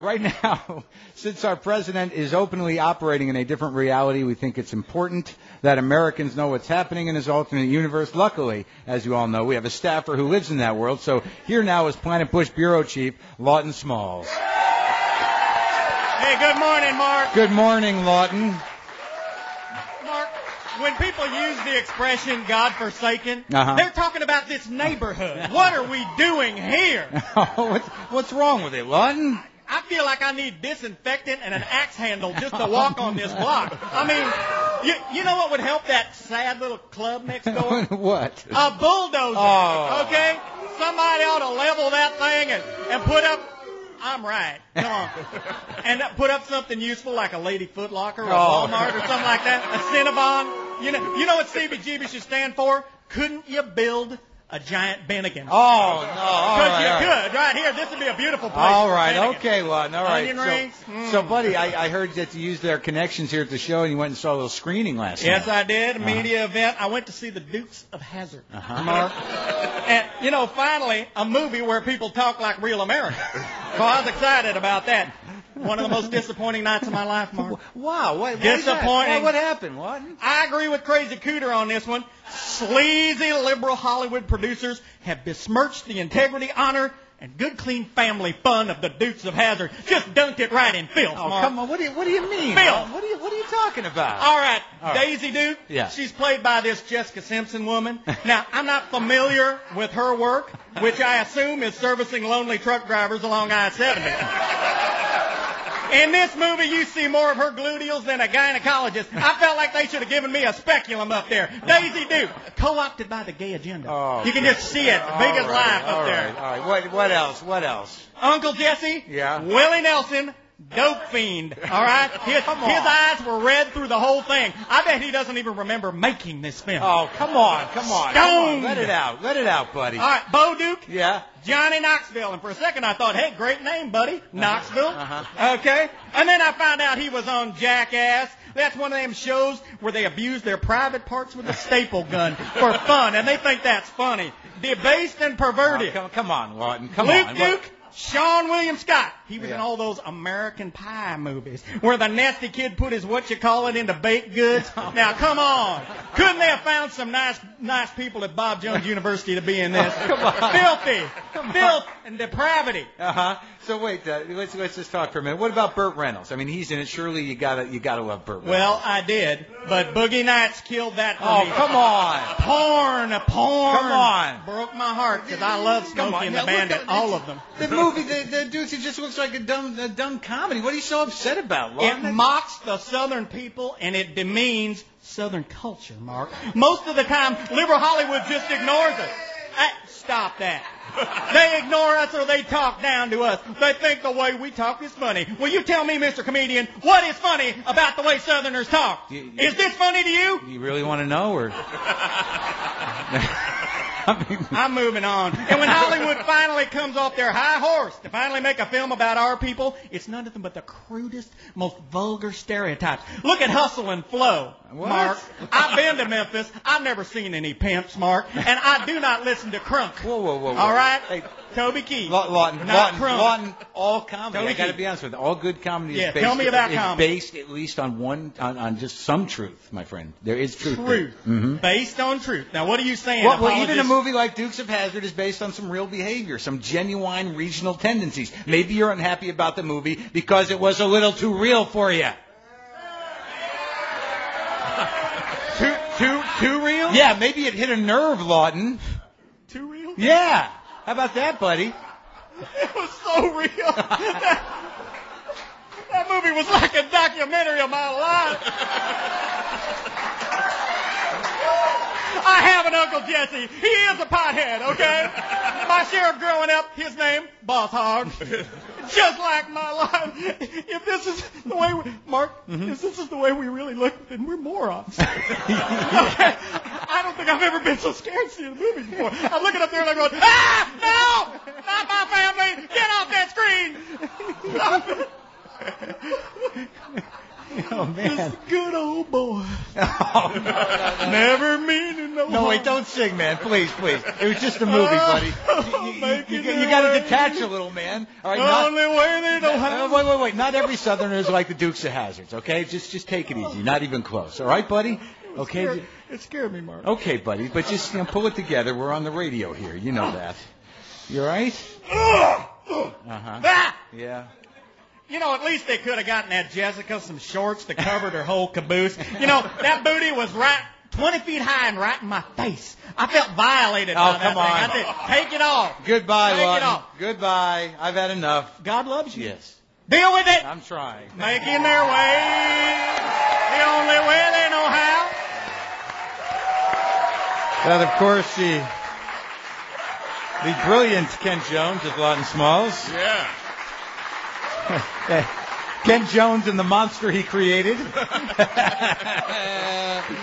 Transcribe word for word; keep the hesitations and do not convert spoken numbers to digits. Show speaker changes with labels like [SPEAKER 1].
[SPEAKER 1] Right now, since our president is openly operating in a different reality, we think it's important that Americans know what's happening in his alternate universe. Luckily, as you all know, we have a staffer who lives in that world. So here now is Planet Push Bureau Chief Lawton Smalls.
[SPEAKER 2] Hey, good morning, Mark.
[SPEAKER 1] Good morning, Lawton.
[SPEAKER 2] Mark, when people use the expression God-forsaken,
[SPEAKER 1] uh-huh.
[SPEAKER 2] they're talking about this neighborhood. What are we doing here?
[SPEAKER 1] what's, what's wrong with it, Lawton?
[SPEAKER 2] I feel like I need disinfectant and an axe handle just to walk on this block. I mean, you, you know what would help that sad little club next door?
[SPEAKER 1] What?
[SPEAKER 2] A bulldozer.
[SPEAKER 1] Oh.
[SPEAKER 2] Okay? Somebody ought to level that thing and, and put up... I'm right. Come on. And put up something useful like a Lady Foot Locker or a
[SPEAKER 1] oh.
[SPEAKER 2] Walmart or something like that. A Cinnabon. You know, you know what C B G B should stand for? Couldn't you build a giant Bennigan?
[SPEAKER 1] Oh, no. All
[SPEAKER 2] Could
[SPEAKER 1] right,
[SPEAKER 2] you
[SPEAKER 1] all right.
[SPEAKER 2] could. Right here. This would be a beautiful place.
[SPEAKER 1] All right.
[SPEAKER 2] Bennigan.
[SPEAKER 1] Okay, Lawton. All right.
[SPEAKER 2] Onion
[SPEAKER 1] so,
[SPEAKER 2] rings. Mm.
[SPEAKER 1] so, buddy, I, I heard that you used their connections here at the show, and you went and saw a little screening last
[SPEAKER 2] yes,
[SPEAKER 1] night.
[SPEAKER 2] Yes, I did. A
[SPEAKER 1] uh-huh.
[SPEAKER 2] media event. I went to see The Dukes of Hazzard.
[SPEAKER 1] Uh-huh.
[SPEAKER 2] Mark. And, you know, finally, a movie where people talk like real Americans. So I was excited about that. One of the most disappointing nights of my life, Mark.
[SPEAKER 1] Wow. What, what
[SPEAKER 2] disappointing.
[SPEAKER 1] What, what happened? What?
[SPEAKER 2] I agree with Crazy Cooter on this one. Sleazy liberal Hollywood producers have besmirched the integrity, honor, and good, clean family fun of the Dukes of Hazzard. Just dunked it right in filth,
[SPEAKER 1] Oh,
[SPEAKER 2] Mark.
[SPEAKER 1] come on. What do you, what do you mean?
[SPEAKER 2] Filth.
[SPEAKER 1] What are you, what are you talking about?
[SPEAKER 2] All right.
[SPEAKER 1] All right.
[SPEAKER 2] Daisy Duke.
[SPEAKER 1] Yeah.
[SPEAKER 2] She's played by this Jessica Simpson woman. Now, I'm not familiar with her work, which I assume is servicing lonely truck drivers along I seventy. In this movie, you see more of her gluteals than a gynecologist. I felt like they should have given me a speculum up there. Daisy Duke, co-opted by the gay agenda.
[SPEAKER 1] Oh,
[SPEAKER 2] you can just see it, big as
[SPEAKER 1] right,
[SPEAKER 2] life up
[SPEAKER 1] all
[SPEAKER 2] there.
[SPEAKER 1] Right, all right. What, what else? What else?
[SPEAKER 2] Uncle Jesse,
[SPEAKER 1] Yeah.
[SPEAKER 2] Willie Nelson, dope fiend, all right? His, his eyes were red through the whole thing. I bet he doesn't even remember making this film.
[SPEAKER 1] Oh, come on, come on.
[SPEAKER 2] Stoned.
[SPEAKER 1] Come on. Let it out. Let it out, buddy.
[SPEAKER 2] All right, Bo Duke.
[SPEAKER 1] Yeah.
[SPEAKER 2] Johnny Knoxville. And for a second I thought, hey, great name, buddy. Knoxville.
[SPEAKER 1] Uh-huh.
[SPEAKER 2] Okay. And then I found out he was on Jackass. That's one of them shows where they abuse their private parts with a staple gun for fun. And they think that's funny. Debased and perverted.
[SPEAKER 1] Oh, come, come on, Lawton. Come
[SPEAKER 2] Luke
[SPEAKER 1] on.
[SPEAKER 2] Duke. Sean William Scott. He was
[SPEAKER 1] Yeah.
[SPEAKER 2] in all those American Pie movies where the nasty kid put his what-you-call-it into baked goods. Now, come on. Couldn't they have found some nice nice people at Bob Jones University to be in this?
[SPEAKER 1] Oh, come on.
[SPEAKER 2] Filthy.
[SPEAKER 1] Come on.
[SPEAKER 2] Filth and depravity.
[SPEAKER 1] Uh-huh. So wait, uh, let's let's just talk for a minute. What about Burt Reynolds? I mean, he's in it. Surely you gotta you gotta love Burt Reynolds.
[SPEAKER 2] Well, I did, but Boogie Nights killed that for
[SPEAKER 1] Oh,
[SPEAKER 2] me.
[SPEAKER 1] come on.
[SPEAKER 2] Porn, porn.
[SPEAKER 1] Come on.
[SPEAKER 2] Broke my heart because I love
[SPEAKER 1] Come
[SPEAKER 2] Smokey
[SPEAKER 1] on.
[SPEAKER 2] and
[SPEAKER 1] Now,
[SPEAKER 2] the Bandit,
[SPEAKER 1] look at-
[SPEAKER 2] all of them.
[SPEAKER 1] The movie, the, the dude, it just looks like a dumb a dumb comedy. What are you so upset about,
[SPEAKER 2] It
[SPEAKER 1] Lawton?
[SPEAKER 2] mocks the Southern people and it demeans Southern culture, Mark. Most of the time, liberal Hollywood just ignores it. Hey, stop that. They ignore us or they talk down to us. They think the way we talk is funny. Will you tell me, Mister Comedian, what is funny about the way Southerners talk?
[SPEAKER 1] You- you-
[SPEAKER 2] Is this funny to you?
[SPEAKER 1] You really want to know, or? I mean,
[SPEAKER 2] I'm moving on. And when Hollywood finally comes off their high horse to finally make a film about our people, it's none of them but the crudest, most vulgar stereotypes. Look at Hustle and Flow,
[SPEAKER 1] What?
[SPEAKER 2] Mark. I've been to Memphis. I've never seen any pimps, Mark. And I do not listen to crunk.
[SPEAKER 1] Whoa, whoa, whoa, whoa.
[SPEAKER 2] All right?
[SPEAKER 1] Hey,
[SPEAKER 2] Toby Keith.
[SPEAKER 1] Law- Lawton,
[SPEAKER 2] Not
[SPEAKER 1] Lawton,
[SPEAKER 2] crunk.
[SPEAKER 1] Lawton, all comedy.
[SPEAKER 2] Totally
[SPEAKER 1] I got to
[SPEAKER 2] keep-
[SPEAKER 1] be honest with you. All good comedy
[SPEAKER 2] Yeah,
[SPEAKER 1] is based,
[SPEAKER 2] tell me about
[SPEAKER 1] is
[SPEAKER 2] comedy.
[SPEAKER 1] based at least on one, on, on just some truth, my friend. There is truth.
[SPEAKER 2] Truth.
[SPEAKER 1] there. Mm-hmm.
[SPEAKER 2] Based on truth. Now, what are you saying?
[SPEAKER 1] Well, well, even a
[SPEAKER 2] apologists?
[SPEAKER 1] movie like Dukes of Hazzard is based on some real behavior, some genuine regional tendencies. Maybe you're unhappy about the movie because it was a little too real for you.
[SPEAKER 2] Too, too, too real?
[SPEAKER 1] Yeah, maybe it hit a nerve, Lawton.
[SPEAKER 2] Too real?
[SPEAKER 1] Yeah. How about that, buddy?
[SPEAKER 2] It was so real. That, that movie was like a documentary of my life. I have an Uncle Jesse. He is a pothead, okay? My sheriff growing up, his name, Boss Hogg. Just like my life. If this is the way we, Mark, mm-hmm. if this is the way we really look, then we're morons. Okay? I don't think I've ever been so scared seeing a movie before. I'm looking up there and I'm going, ah, no, not my family. Get off that screen.
[SPEAKER 1] Oh, man.
[SPEAKER 2] Just a good old boy.
[SPEAKER 1] Oh, no, no, no.
[SPEAKER 2] Never meaning no
[SPEAKER 1] No, wait,
[SPEAKER 2] harm.
[SPEAKER 1] don't sing, man. Please, please. It was just a movie, buddy. You, you,
[SPEAKER 2] Making
[SPEAKER 1] you, you,
[SPEAKER 2] their
[SPEAKER 1] you got to
[SPEAKER 2] way.
[SPEAKER 1] detach a little, man. All right,
[SPEAKER 2] The
[SPEAKER 1] not,
[SPEAKER 2] only way they know
[SPEAKER 1] Uh,
[SPEAKER 2] how.
[SPEAKER 1] wait, wait, wait. Not every Southerner is like the Dukes of Hazzards, okay? Just just take it easy. Not even close. All right, buddy? Okay?
[SPEAKER 2] It scared, it scared me, Mark.
[SPEAKER 1] Okay, buddy. But just, you know, pull it together. We're on the radio here. You know that. You all right? Uh-huh.
[SPEAKER 2] Ah!
[SPEAKER 1] Yeah.
[SPEAKER 2] You know, at least they could have gotten that Jessica some shorts that covered her whole caboose. You know, that booty was right twenty feet high and right in my face. I felt violated
[SPEAKER 1] Oh,
[SPEAKER 2] by that
[SPEAKER 1] come
[SPEAKER 2] thing.
[SPEAKER 1] on.
[SPEAKER 2] I did. Take it off.
[SPEAKER 1] Goodbye,
[SPEAKER 2] Take it
[SPEAKER 1] Lawton.
[SPEAKER 2] off.
[SPEAKER 1] Goodbye. I've had enough.
[SPEAKER 2] God loves you.
[SPEAKER 1] Yes.
[SPEAKER 2] Deal with it.
[SPEAKER 1] I'm trying.
[SPEAKER 2] Making their way the only way they know how.
[SPEAKER 1] Well, of course, the, the brilliant Kent Jones of Lawton Smalls.
[SPEAKER 3] Yeah.
[SPEAKER 1] Kent Jones and the monster he created.